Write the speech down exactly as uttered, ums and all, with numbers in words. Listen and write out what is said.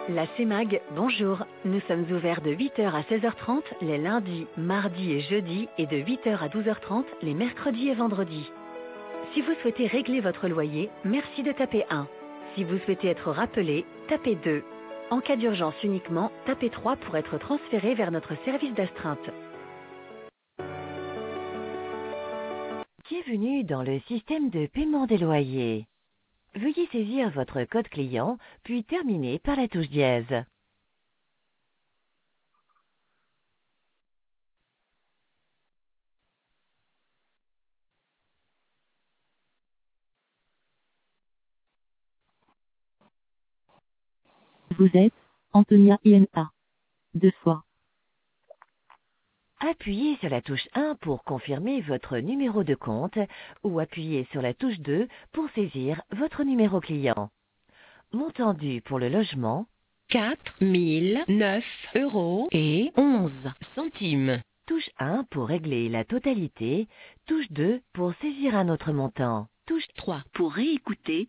La CEMAG, bonjour. Nous sommes ouverts de huit heures à seize heures trente les lundis, mardis et jeudis et de huit heures à douze heures trente les mercredis et vendredis. Si vous souhaitez régler votre loyer, merci de taper un. Si vous souhaitez être rappelé, tapez deux. En cas d'urgence uniquement, tapez trois pour être transféré vers notre service d'astreinte. Bienvenue dans le système de paiement des loyers. Veuillez saisir votre code client, puis terminer par la touche dièse. Vous êtes Antonia I N A. Deux fois. Appuyez sur la touche un pour confirmer votre numéro de compte ou appuyez sur la touche deux pour saisir votre numéro client. Montant dû pour le logement, quatre mille neuf euros et onze centimes. touche un pour régler la totalité, touche deux pour saisir un autre montant. Touche trois pour réécouter